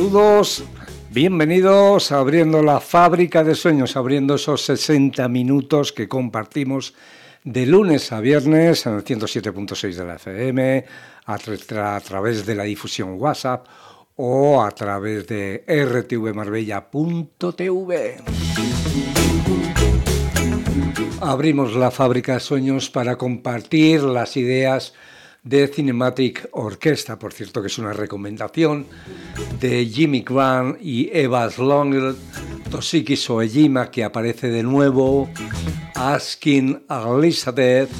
Saludos, bienvenidos a Abriendo la Fábrica de Sueños, abriendo esos 60 minutos que compartimos de lunes a viernes en el 107.6 de la FM, a través de la difusión WhatsApp o a través de rtvmarbella.tv. Abrimos la Fábrica de Sueños para compartir las ideas de Cinematic Orchestra, por cierto que es una recomendación de Jimmy Grant y Eva Slonger, Toshiki Soejima, que aparece de nuevo, Asking Elizabeth,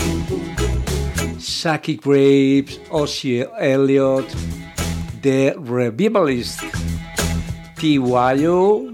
Saki Graves, Ozzy Elliott, The Revivalist, T.Y.O.,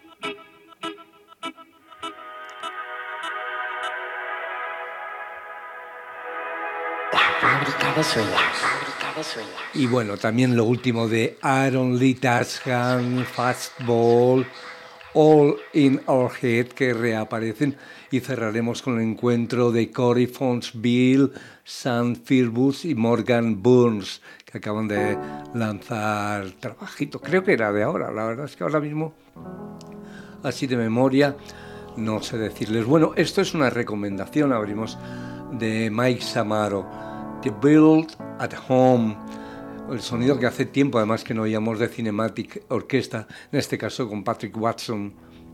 y bueno, también lo último de Aaron Lee Tashan, Fastball, All in Our Head, que reaparecen, y cerraremos con el encuentro de Corey Fonsville, Sam Philbus y Morgan Burns, que acaban de lanzar trabajito, creo que era de ahora, la verdad es que ahora mismo, así de memoria, no sé decirles. Bueno, esto es una recomendación, abrimos de Mike Samaro, The Build at Home, el sonido que hace tiempo además que no oíamos de Cinematic Orchestra, en este caso con Patrick Watson.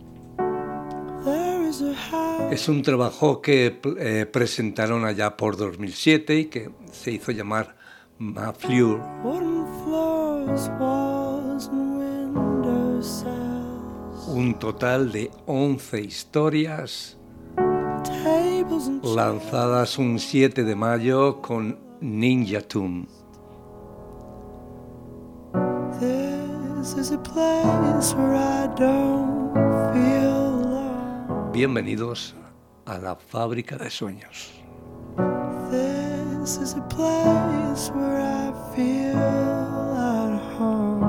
Es un trabajo que presentaron allá por 2007 y que se hizo llamar Maflure. Un total de 11 historias lanzadas un 7 de mayo con Ninja Tune. Bienvenidos a la Fábrica de Sueños. This is a place where I feel at home.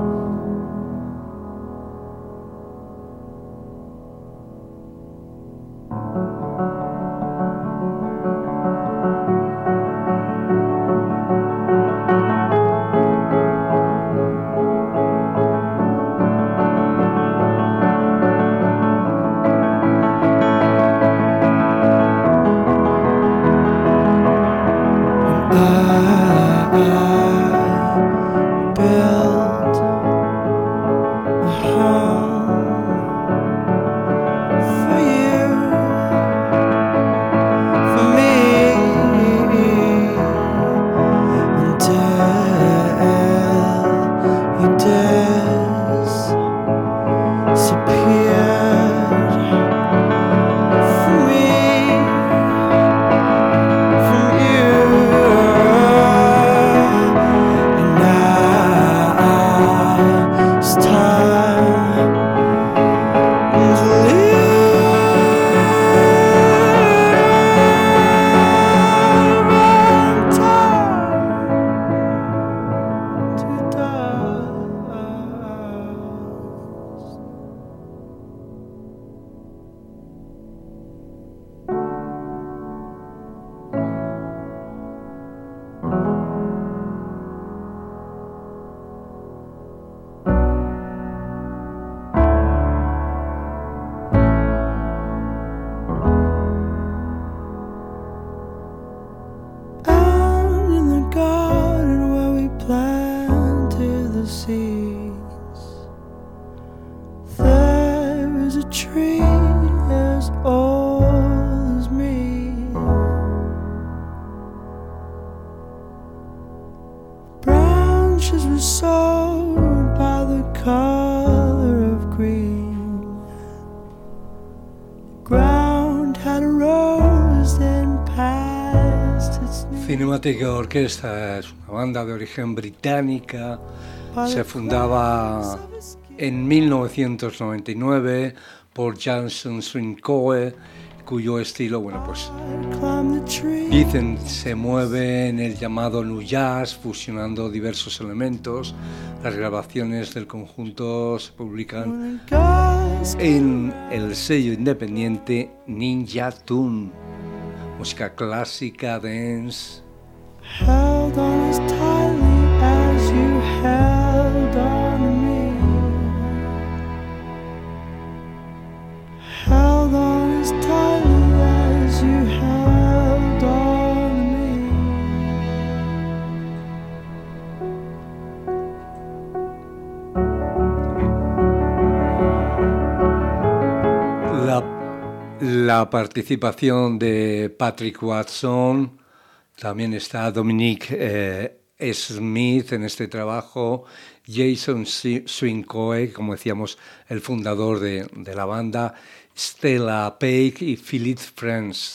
Cinematic Orchestra es una banda de origen británica, se fundaba en 1999 por Jason Swincoe, cuyo estilo, bueno, pues dicen se mueve en el llamado nu jazz, fusionando diversos elementos. Las grabaciones del conjunto se publican en el sello independiente Ninja Tune, música clásica, dance. Held on as tightly as you held on to me. la participación de Patrick Watson, también está Dominique Smith en este trabajo, Jason Swincoe, como decíamos, el fundador de la banda, Stella Paik y Philip Friends.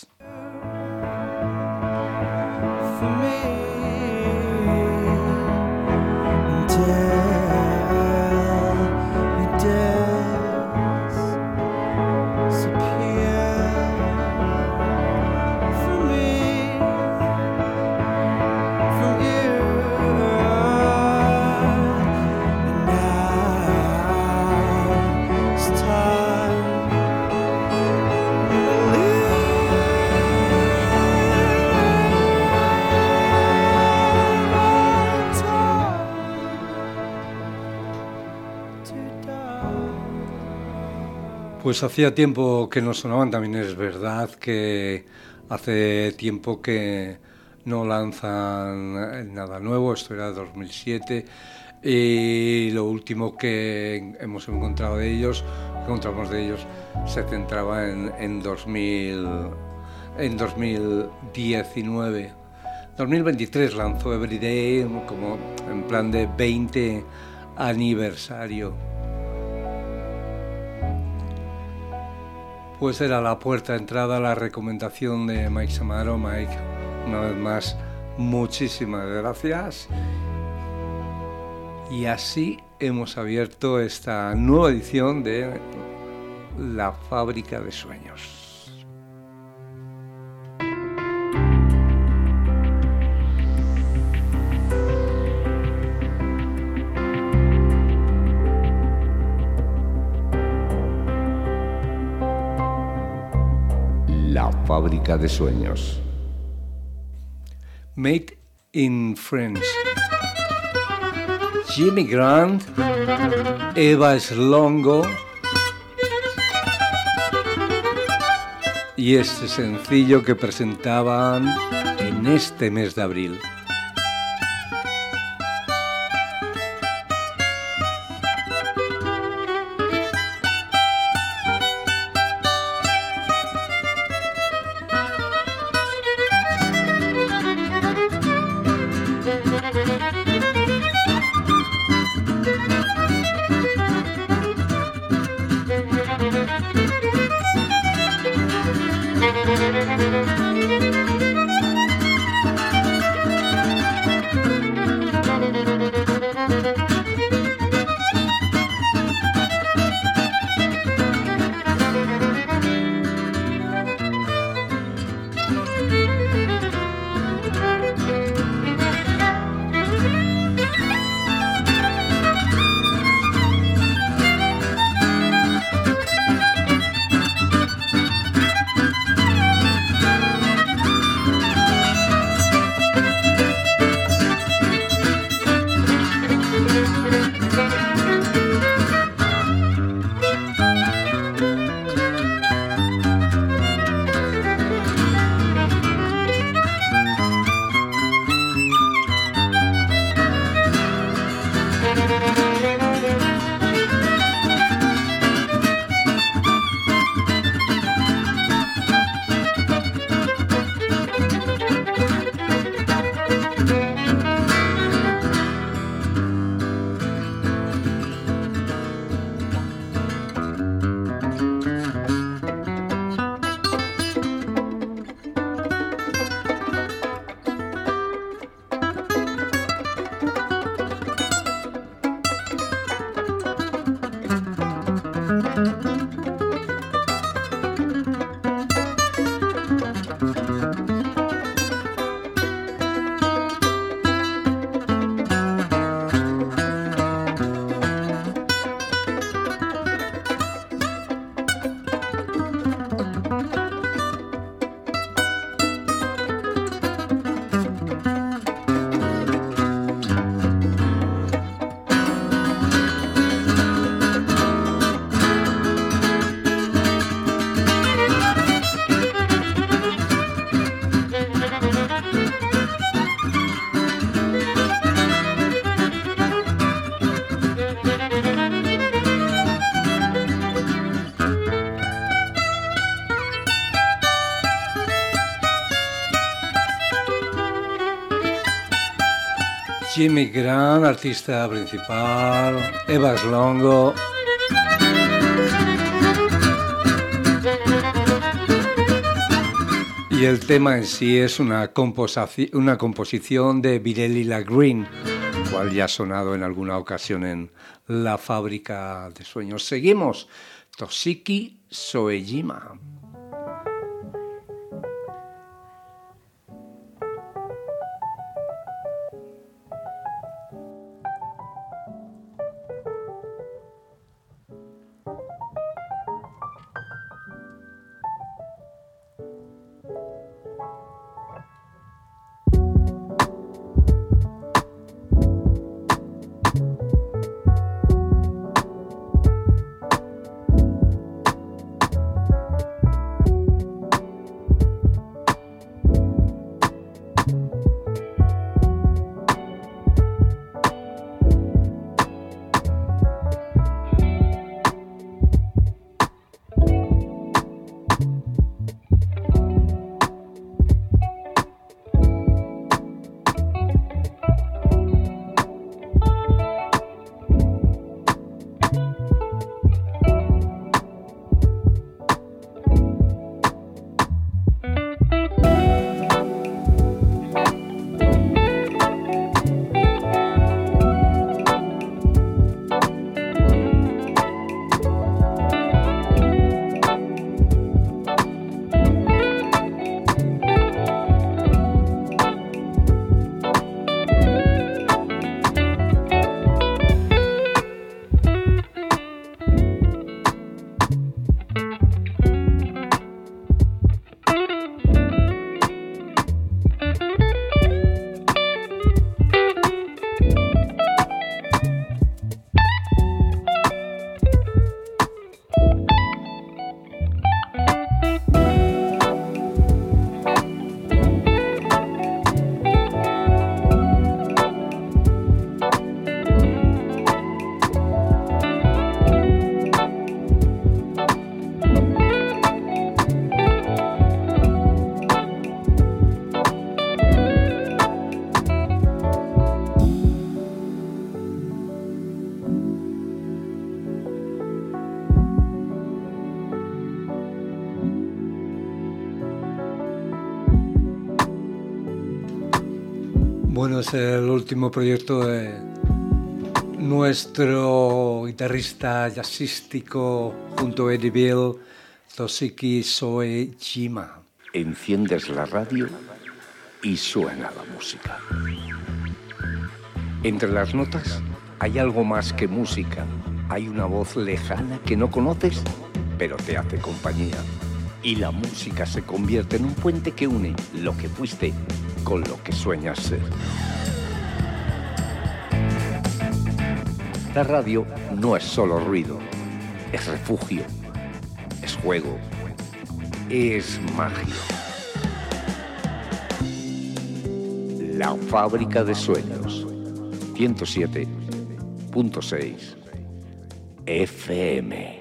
Pues hacía tiempo que no sonaban, también es verdad que hace tiempo que no lanzan nada nuevo, esto era 2007, y lo último que encontramos de ellos se centraba en 2019. 2023 lanzó Everyday como en plan de 20 aniversario. Pues era la puerta de entrada, la recomendación de Mike Samaro. Mike, una vez más, muchísimas gracias. Y así hemos abierto esta nueva edición de La Fábrica de Sueños. La Fábrica de Sueños. Made in France. Jimmy Grant, Eva Slongo y este sencillo que presentaban en este mes de abril. Jimmy Grant, artista principal, Evas Longo. Y el tema en sí es una composición de Virelli Lagreen, cual ya ha sonado en alguna ocasión en La Fábrica de Sueños. Seguimos, Toshiki Soejima. Bueno, es el último proyecto de nuestro guitarrista jazzístico junto a Eddie Bill, Toshiki Soejima. Enciendes la radio y suena la música. Entre las notas hay algo más que música. Hay una voz lejana que no conoces, pero te hace compañía. Y la música se convierte en un puente que une lo que fuiste con lo que sueñas ser. La radio no es solo ruido, es refugio, es juego, es magia. La Fábrica de Sueños, 107.6 FM.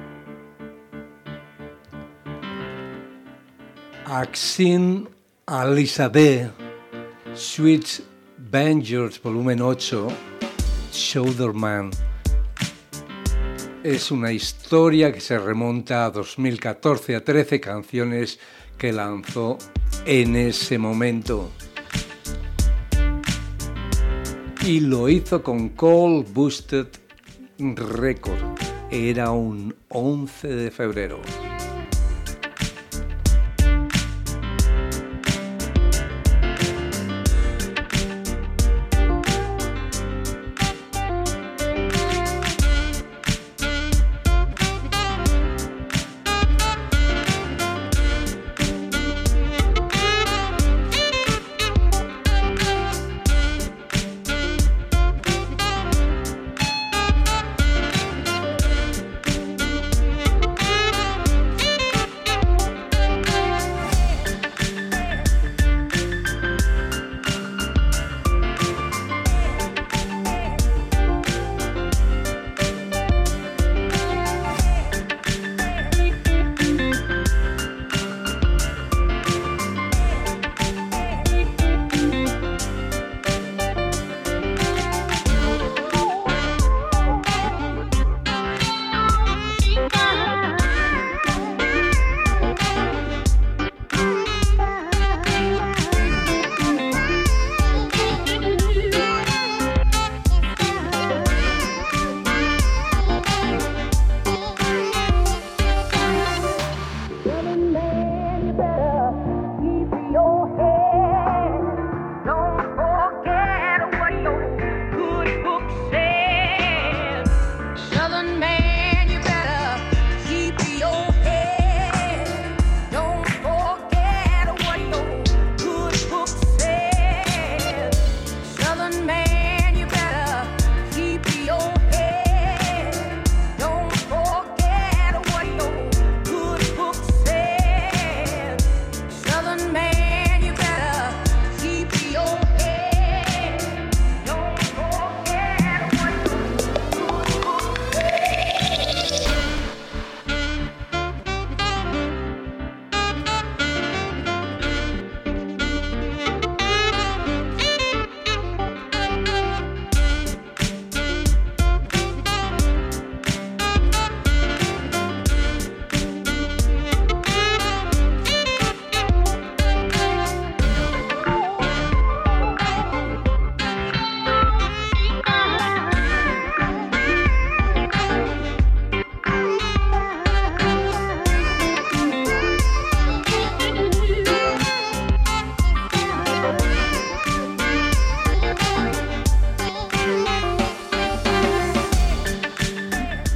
Axin Alizadeh, Sweet Vengers, volumen 8, Shoulder Man. Es una historia que se remonta a 2014, a 13 canciones que lanzó en ese momento. Y lo hizo con Cold Boosted Record. Era un 11 de febrero.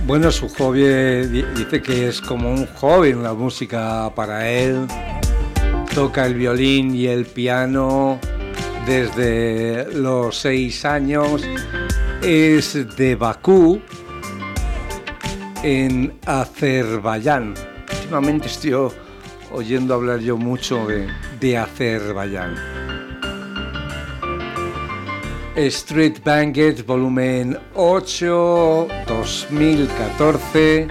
Bueno, su hobby dice que es como un hobby, la música para él. Toca el violín y el piano desde los 6 años. Es de Bakú, en Azerbaiyán. Últimamente estoy oyendo hablar yo mucho de Azerbaiyán. Street Bangers, volumen 8, 2014.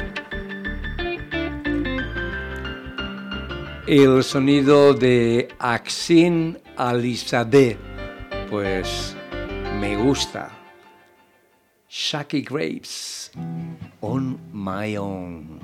El sonido de Aksin Alizadeh, pues me gusta. Shaki Graves, On My Own.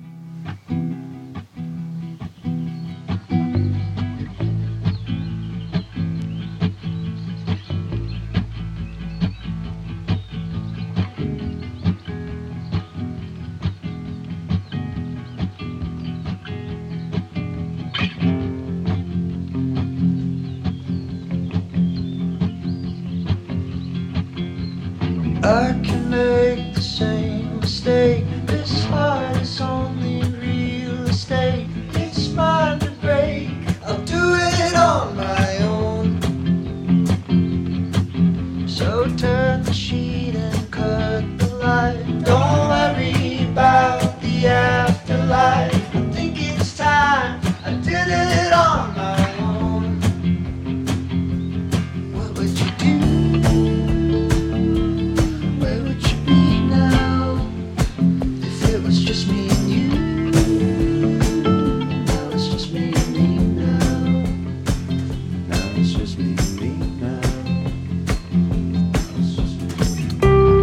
I can make the same mistake. This heart is only real estate. It's mine to break. I'll do it on my own. So turn the sheet and cut the light. Don't worry about the afterlife. I think it's time I did it on my own. What would you do? Just me and you. Now it's just me and me now. Now it's just me and me now. Now it's just me and me.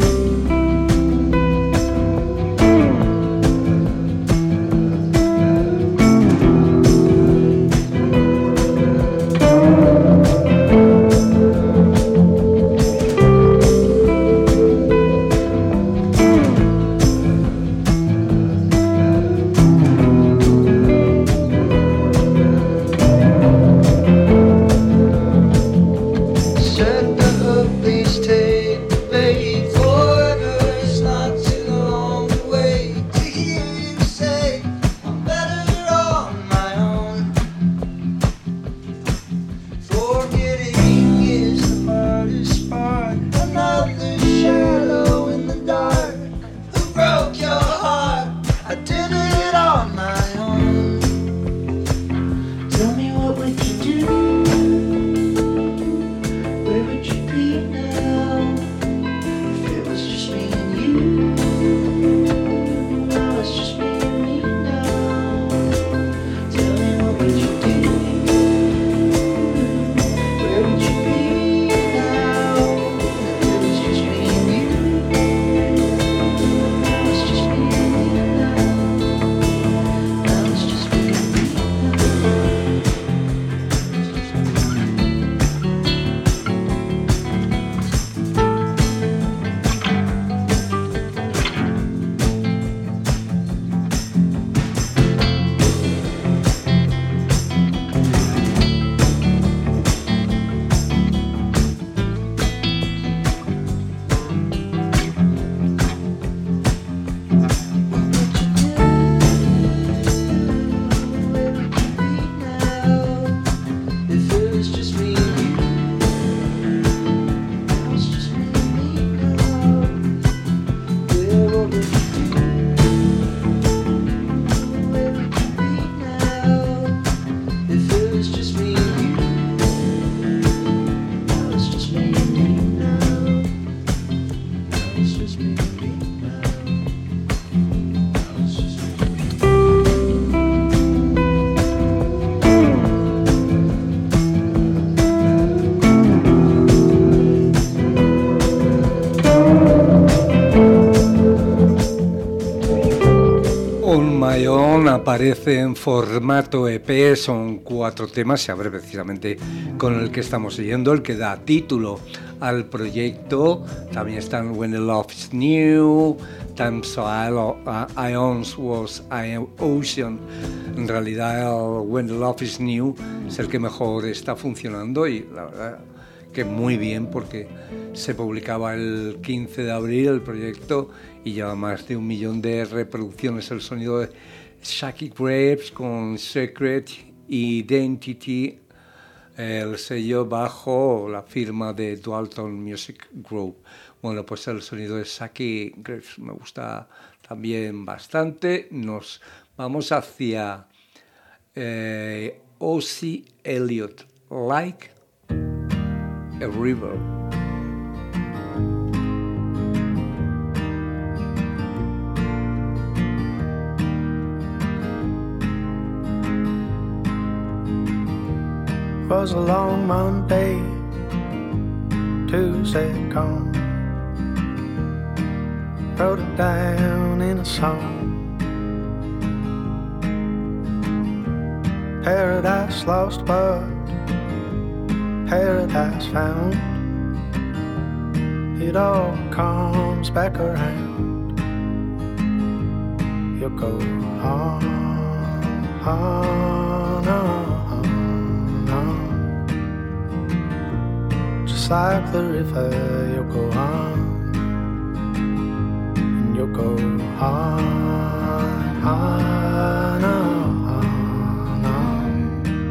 Aparece en formato EP, son 4 temas, se abre precisamente con el que estamos siguiendo, el que da título al proyecto. También están When the Love is New, Times Ions Was Ocean. En realidad el When the Love is New es el que mejor está funcionando y la verdad que muy bien porque se publicaba el 15 de abril el proyecto y lleva más de 1 millón de reproducciones. El sonido de Shaggy Graves con Secret Identity, el sello bajo la firma de Dalton Music Group. Bueno, pues el sonido de Shaggy Graves me gusta también bastante. Nos vamos hacia Ozzy Elliott, Like a River. Was a long Monday, Tuesday gone. Wrote it down in a song. Paradise lost, but paradise found. It all comes back around. You'll go on, on, on, on. Just like the river, you'll go on. And you'll go on, on, on.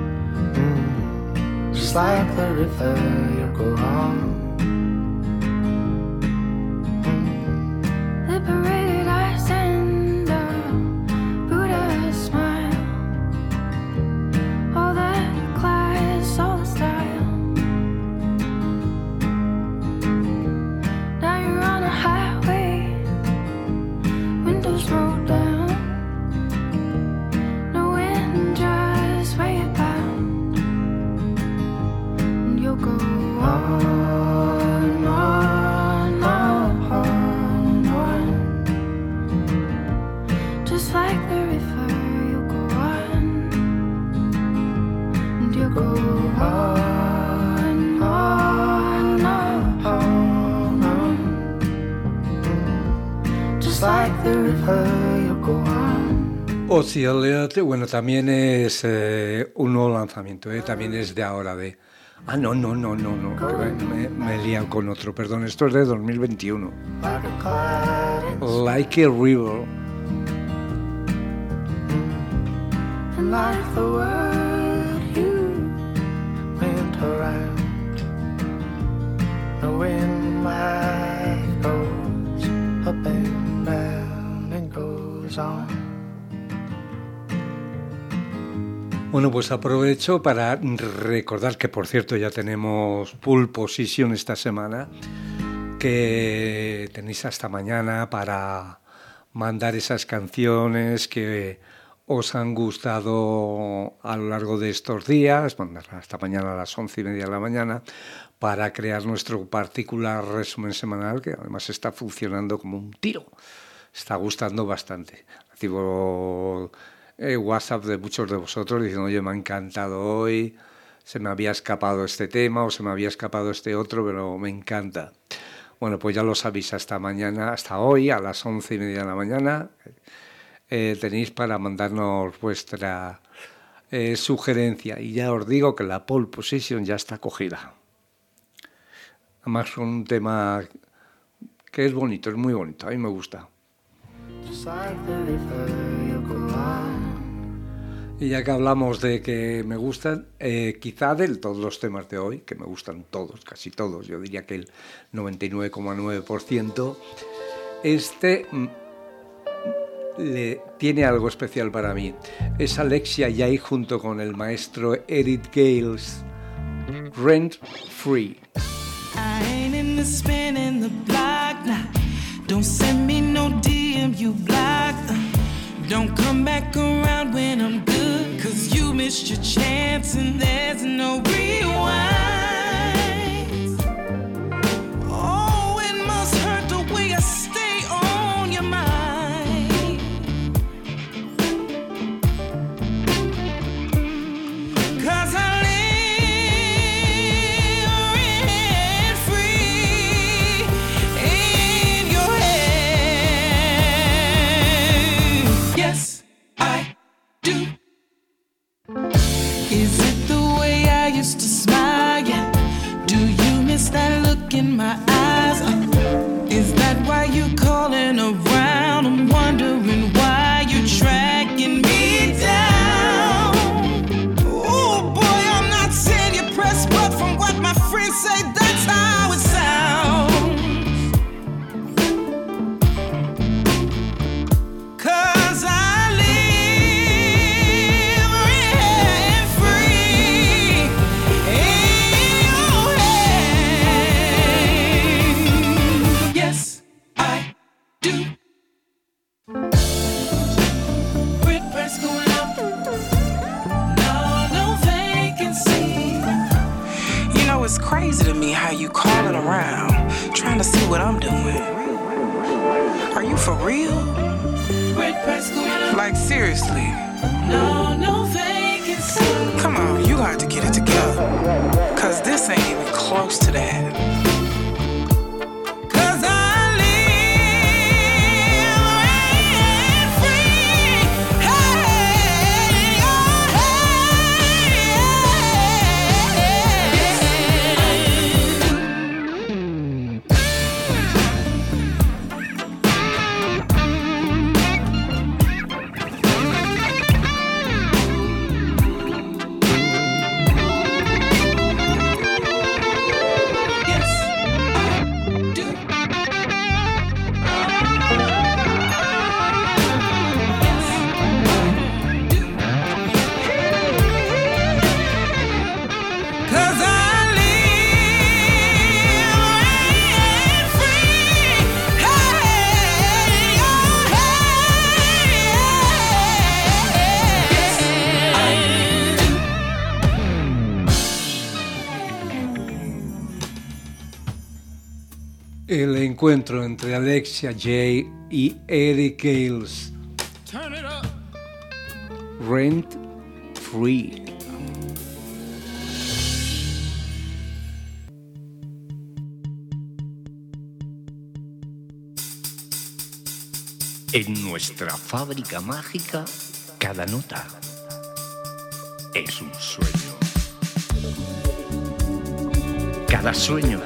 Just like the river, you'll go on. Liberated eyes and a Buddha smile. All that class, all the style. Now you're on a highway, windows rolled down. No wind, just where you're bound. And you'll go on, on, on, on. Just like the river, you'll go on. And you'll go on, on, on, on. Just like the river, you'll go on. Ozzy Elliott, bueno, también es un nuevo lanzamiento, también es de ahora, de... Ah, no, me he liado con otro, perdón, esto es de 2021. Like a River. And like the world you went around, knowing life goes up and down and goes on. Bueno, pues aprovecho para recordar que, por cierto, ya tenemos Pole Position esta semana, que tenéis hasta mañana para mandar esas canciones que os han gustado a lo largo de estos días, mandarlas hasta mañana a las 11:30 de la mañana, para crear nuestro particular resumen semanal, que además está funcionando como un tiro. Está gustando bastante. Recibo WhatsApp de muchos de vosotros diciendo, oye, me ha encantado hoy, se me había escapado este tema o se me había escapado este otro, pero me encanta. Bueno, pues ya lo sabéis, hasta mañana, hasta hoy, a las 11:30 de la mañana, tenéis para mandarnos vuestra sugerencia. Y ya os digo que la Pole Position ya está cogida. Además, es un tema que es bonito, es muy bonito, a mí me gusta. Y ya que hablamos de que me gustan, quizá de todos los temas de hoy, que me gustan todos, casi todos, yo diría que el 99,9%, tiene algo especial para mí. Es Alexia Yai junto con el maestro Eric Gales, Rent Free. I ain't in the spin in the block, nah. Don't send me no DM, you block. Don't come back around when I'm good, 'cause you missed your chance and there's no rewind. Oh, it must hurt the way I stay on your mind. 'Cause I used to in my eyes. Is that why you're calling around? I'm wondering why you're tracking me down. Oh boy, I'm not saying you're pressed, but from what my friends say, that's how it sounds. 'Cause I live rent free in your head. Yes, I do. Brick press going up. No vacancy. You know, it's crazy to me how you calling around, trying to see what I'm doing. Are you for real? Like, seriously? No vacancy. Come on, you got to get it together. 'Cause this ain't even close to that. 'Cause I live rent free. Hey, oh, El encuentro entre Alexia J y Eric Gales. turn it up. Rent Free. En nuestra fábrica mágica, cada nota es un sueño. Cada sueño,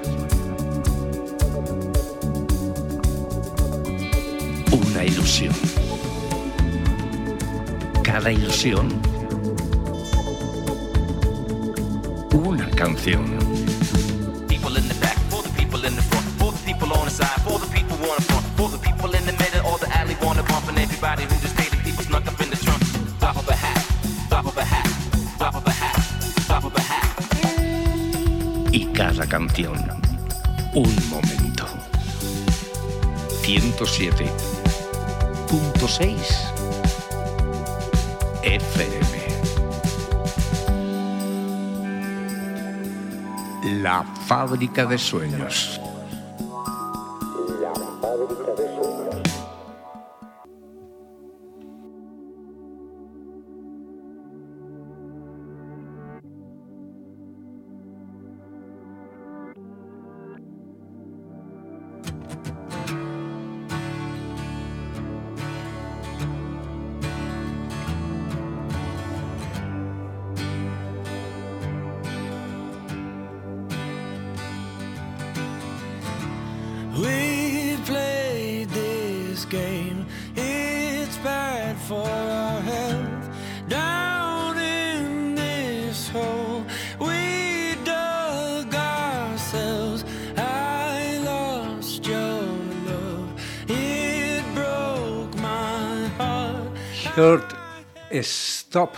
una ilusión. Cada ilusión, una canción. People in the back, for the people in the front, for the people on the side, for the people wanna front, for the people in the middle or the alley wanna bump, and everybody who just paid the people snuck up in the trunk. Drop of a hat, drop of a hat, drop of a hat, drop of a hat. Y cada canción, un momento. 107.6 FM. La fábrica de sueños. We played this game, it's bad for our health. Down in this hole, we dug ourselves. I lost your love, it broke my heart. Short Stop.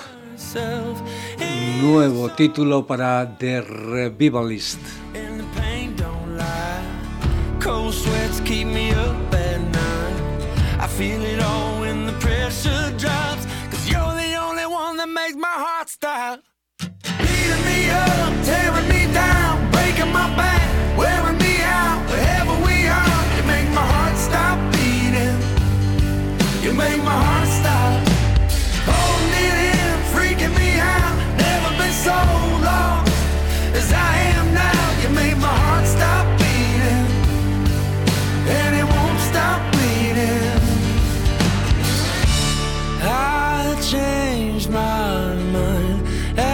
Nuevo título para The Revivalist. And the pain don't lie. Cold sweats keep me up at night. I feel it all when the pressure drops. 'Cause you're the only one that makes my heart stop. Beating me up, tearing me down, breaking my back, wearing me out, wherever we are. You make my heart stop beating. You make my heart stop. Holding it in, freaking me out. Never been so lost as I am now. You make my heart stop beating, and it won't stop bleeding. I changed my mind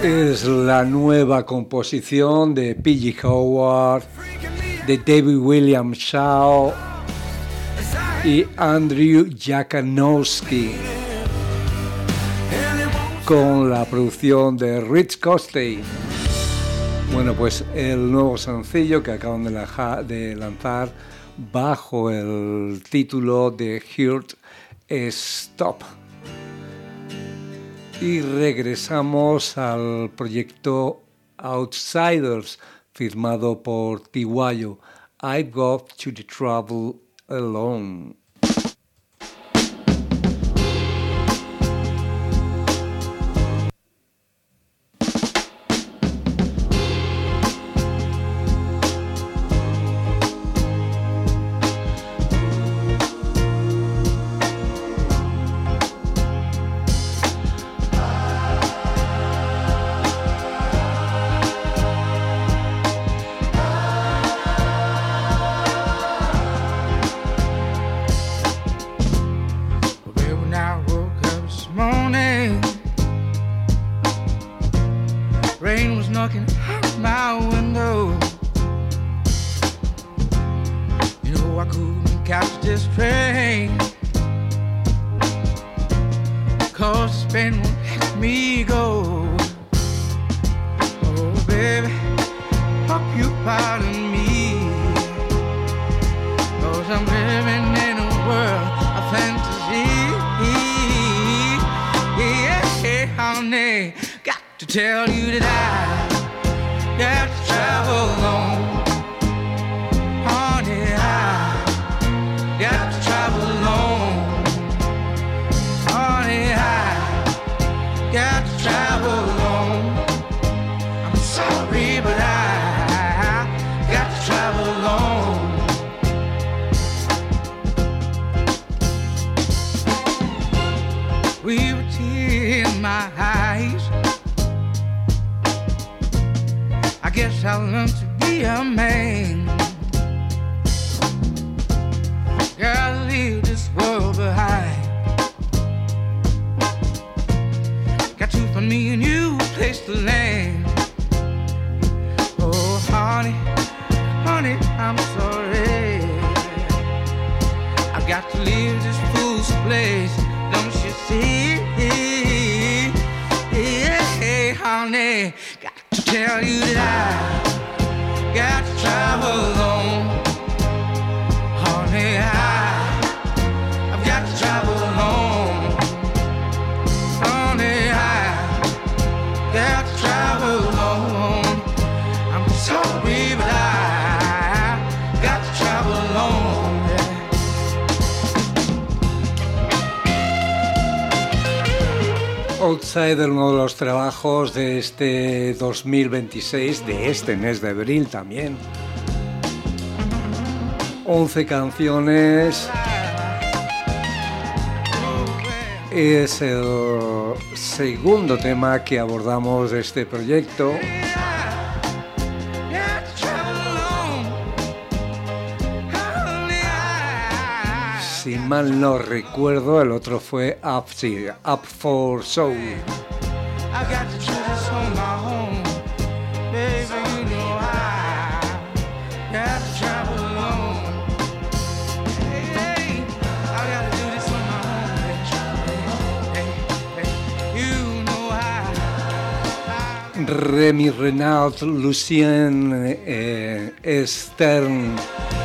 Es la nueva composición de P.G. Howard, de David William Shaw y Andrew Jakanowski, con la producción de Rich Costey. Bueno, pues el nuevo sencillo que acaban de lanzar bajo el título de Heart Stop. Y regresamos al proyecto Outsiders, firmado por Tiwayo. I've got to travel alone. Outsider, uno de los trabajos de este 2026, de este mes de abril también. 11 canciones. Es el segundo tema que abordamos de este proyecto. Si mal no recuerdo, el otro fue Up for Soul. Remy Renaud, Lucien Stern,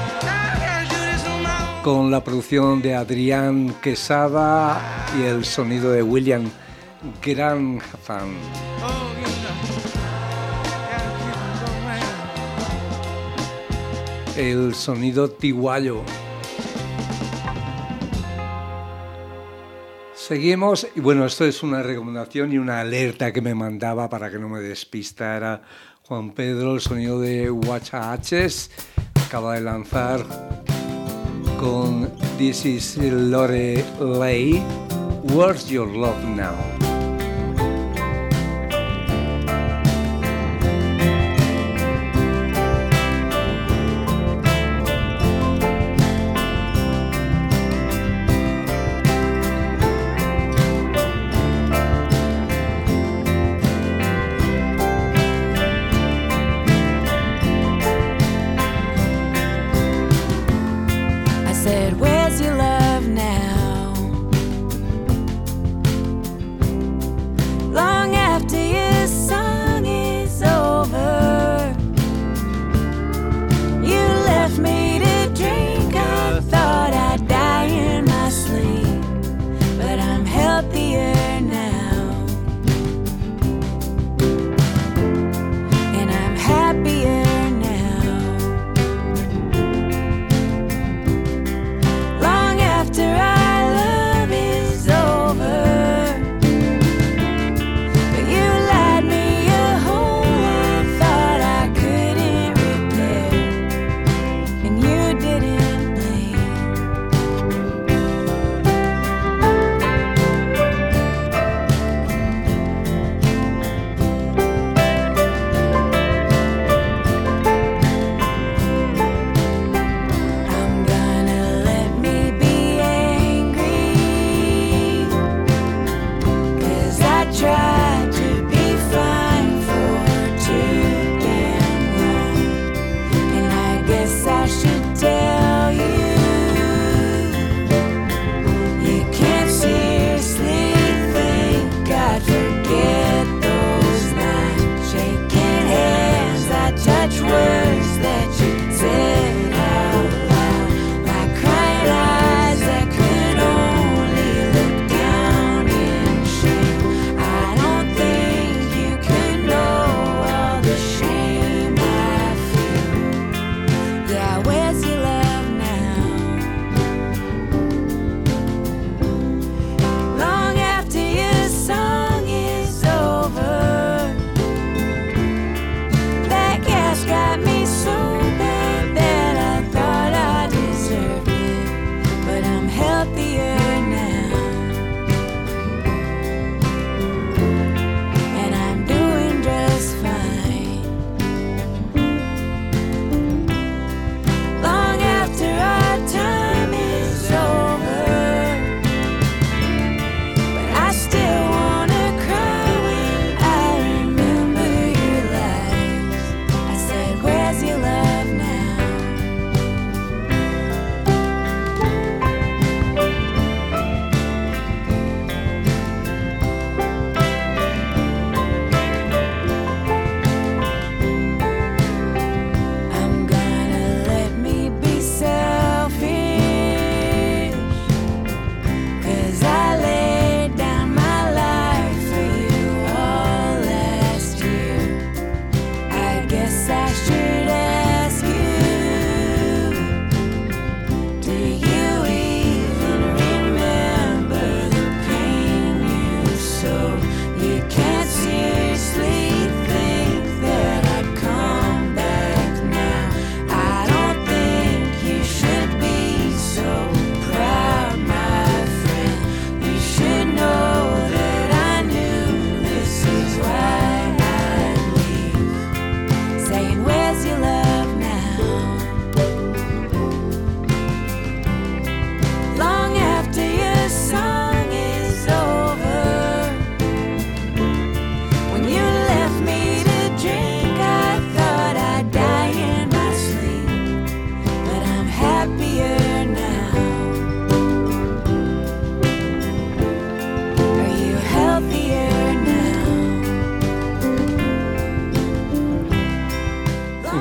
con la producción de Adrián Quesada y el sonido de William Grantham. El sonido Tiwayo. Seguimos, y bueno, esto es una recomendación y una alerta que me mandaba para que no me despistara Juan Pedro. El sonido de Wachaches acaba de lanzar con This is Lorelei, Where's Your Love Now?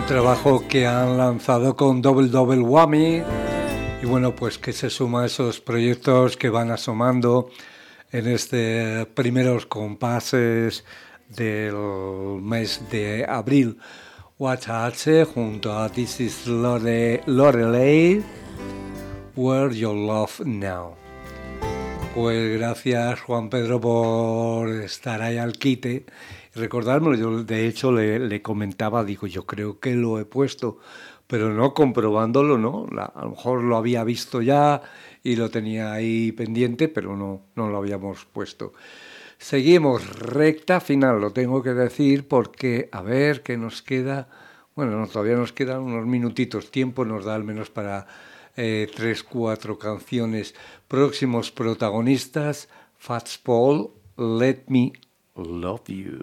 trabajo que han lanzado con Double Whammy y bueno, pues que se suma a esos proyectos que van asomando en este primeros compases del mes de abril. Watch H junto a This is Lorelei, Where Your Love Now. Pues gracias Juan Pedro por estar ahí al quite y recordármelo. Yo de hecho le comentaba, digo, yo creo que lo he puesto, pero no comprobándolo, ¿no? A lo mejor lo había visto ya y lo tenía ahí pendiente, pero no lo habíamos puesto. Seguimos, recta final, lo tengo que decir porque, a ver, ¿qué nos queda? Bueno, todavía nos quedan unos minutitos, tiempo nos da al menos para 3-4 canciones. Próximos protagonistas, Fats Paul, Let Me Love You.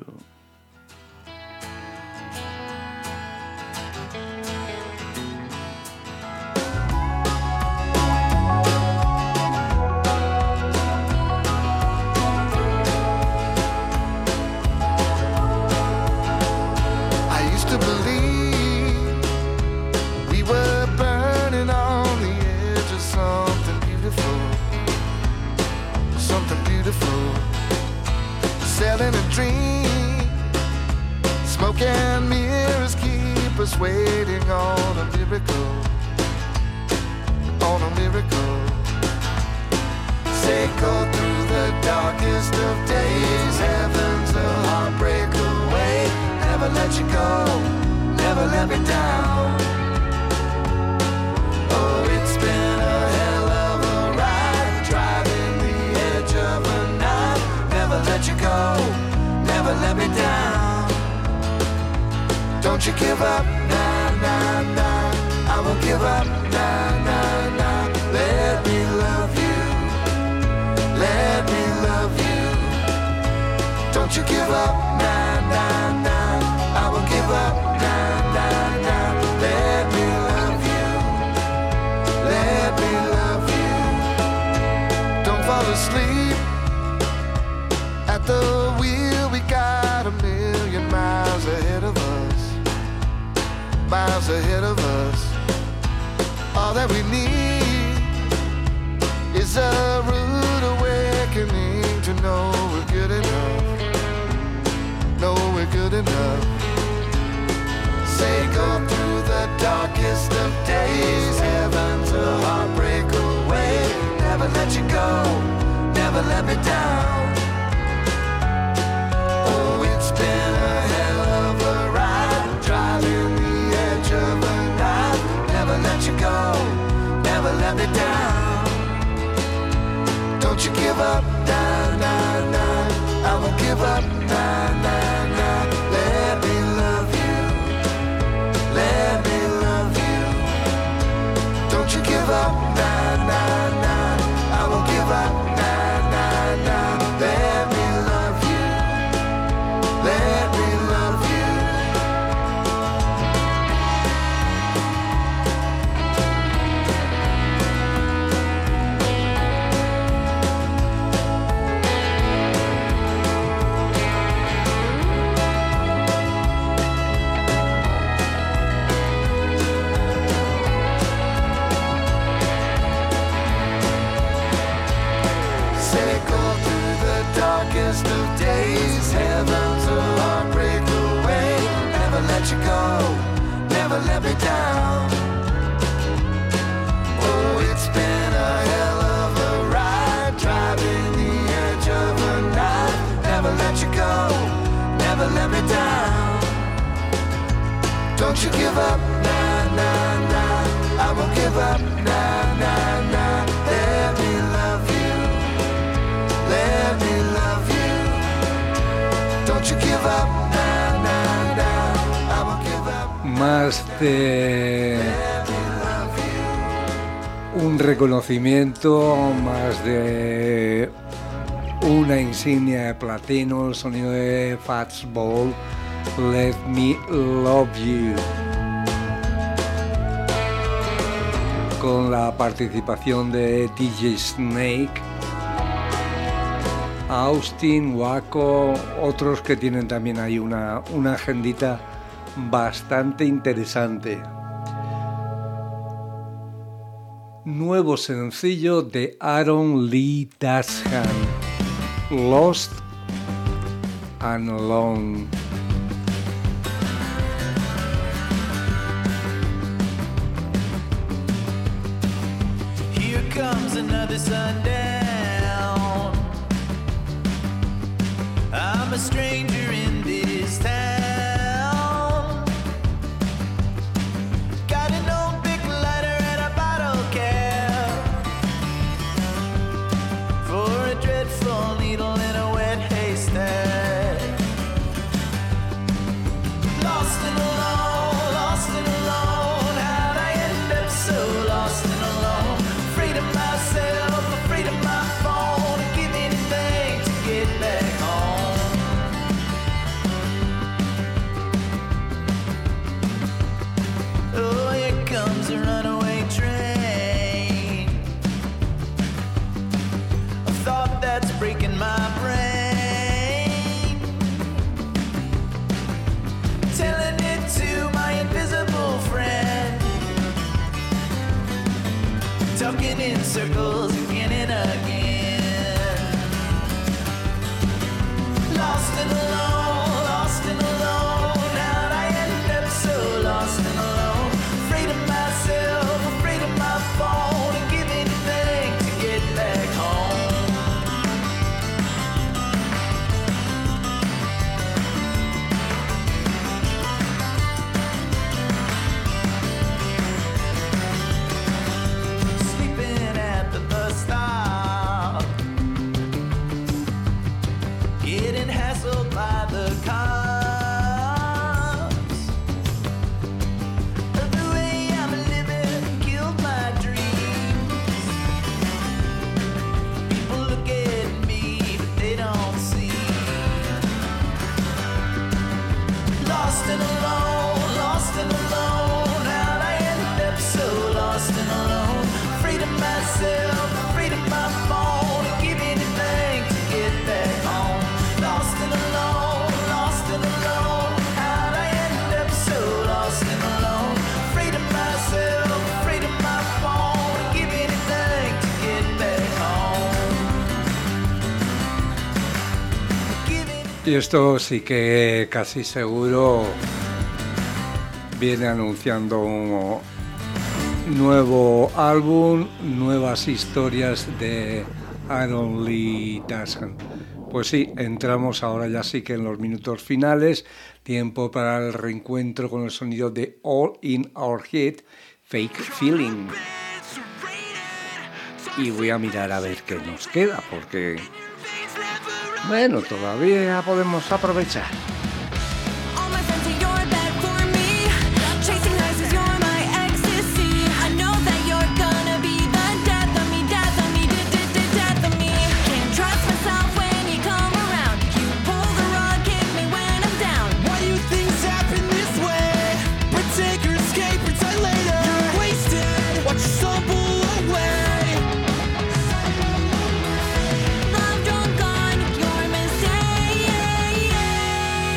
Smoking mirrors keep us waiting on a miracle, on a miracle. Say go through the darkest of days, heaven's a heartbreak away. Never let you go, never let me down. Oh, it's been a hell of a ride, driving the edge of a knife. Never let you go, never let me down. Don't you give up, nah, nah, nah. I won't give up, nah, nah, nah. Let me love you, let me love you. Don't you give up, nah, nah, nah. I won't give up, nah, nah, nah. Let me love you, let me love you. Don't fall asleep at the wheel. We got a million miles ahead of us, miles ahead of us. All that we need is a rude awakening to know we're good enough, know we're good enough. Say go through the darkest of days, heaven's a heartbreak away. Never let you go, never let me down. Oh, it's been a hell of a ride, driving the edge of a knife. Never let you go, never let me down. Don't you give up, nah, nah, nah. I won't give up, nah, nah, nah. Let me love you, let me love you. Don't you give up, nah, nah, nah. I won't give up, nah, nah, nah. Let me love you, let me love you. Darkest of days, heaven's a heartbreak away. Never let you go, never let me down. Oh, it's been a hell of a ride, driving the edge of a knife. Never let you go, never let me down. Don't you give up, nah, nah, nah. I won't give up, nah, nah, nah. Let me love you, let me love you. Don't you give up, nah, nah, nah. I won't give up. Más de un reconocimiento, más de una insignia de platino, el sonido de Fats Paul, Let Me Love You, con la participación de DJ Snake, Austin, Waco, otros que tienen también ahí una agendita bastante interesante. Nuevo sencillo de Aaron Lee Dasham, Lost and Alone. Here comes another sundown. I'm a stranger in this town. Got an old big lighter and a bottle cap for a dreadful needle in a wet haystack. Lost and alone, lost and alone. How'd I end up so lost and alone? Afraid of myself, afraid of my phone. I'd give anything to get back home. Oh, here comes a runaway train. A thought that's breaking my brain. Telling it to my invisible friend. Talking in circles again and again. Lost and alone, lost and alone. How'd I end up so lost and alone? Afraid of myself, afraid of my phone. I'd give anything to get back home. Sleeping at the bus stop, getting hassled by the cops. The way I'm living killed my dreams. People look at me, but they don't see. Lost and alone, lost and alone. How'd I end up so lost and alone? Afraid of myself, afraid of my phone. I'd give anything to get back home. Lost and alone, lost and alone. How'd I end up so lost and alone? Afraid of myself, afraid of my phone. I'd give anything to get back home. Give anything. Y esto sí que casi seguro viene anunciando un nuevo álbum, nuevas historias de Aaron Lee Dasham. Pues sí, entramos ahora ya sí que en los minutos finales, tiempo para el reencuentro con el sonido de All in Our Head, Fake Feeling. Y voy a mirar a ver qué nos queda, porque bueno, todavía podemos aprovechar. All my friends say you're bad for me. Chasing highs 'cause you're my ecstasy. I know that you're gonna be the death of me, death of me, death of me. Can't trust myself when you come around. You pull the rug, hit me when I'm down. Why do things happen this way? Partake or escape, retire later. You're wasted, watch you stumble away. Love drunk on your mistake.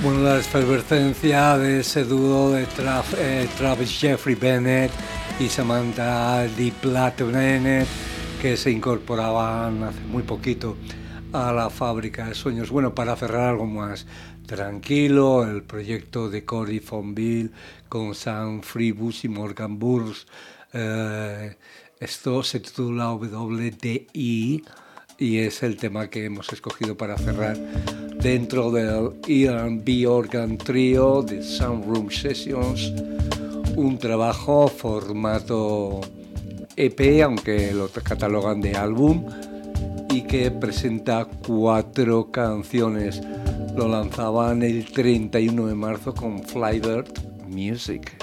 Bueno, la efervescencia de ese dúo de Travis Jeffrey Bennett y Samantha Dee-Platte Bennett, que se incorporaban hace muy poquito a la fábrica de sueños. Bueno, para cerrar algo más tranquilo, el proyecto de Cory Fonville con Sam Freebus y Morgan Burns. Esto se titula WDI y es el tema que hemos escogido para cerrar dentro del R&B Organ Trio de Sunroom Sessions, un trabajo formato EP, aunque lo catalogan de álbum, y que presenta 4 canciones. Lo lanzaban el 31 de marzo con Flybird Music.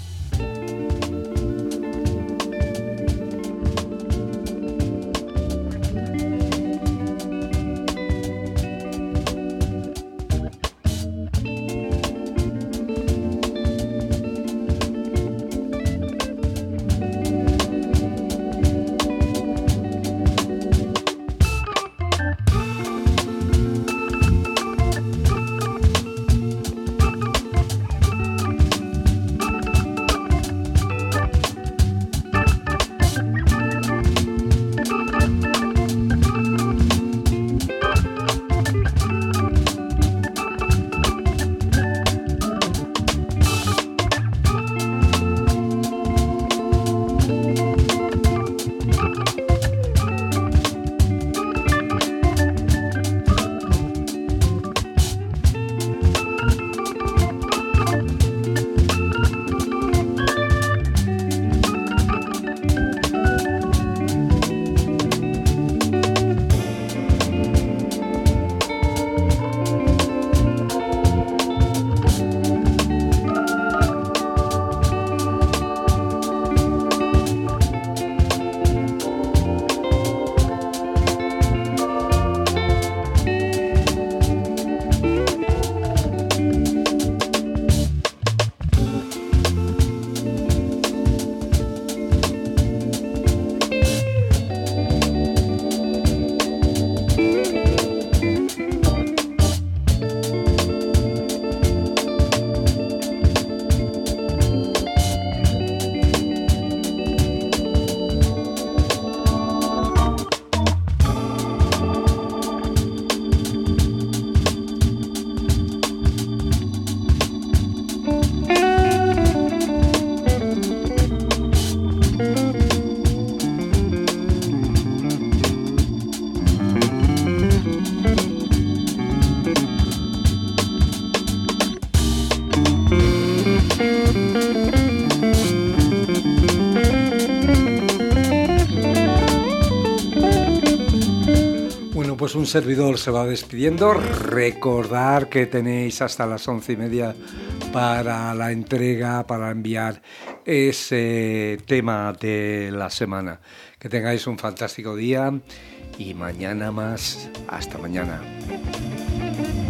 Pues un servidor se va despidiendo. Recordar que tenéis hasta las 11:30 para la entrega, para enviar ese tema de la semana. Que tengáis un fantástico día y mañana más. Hasta mañana.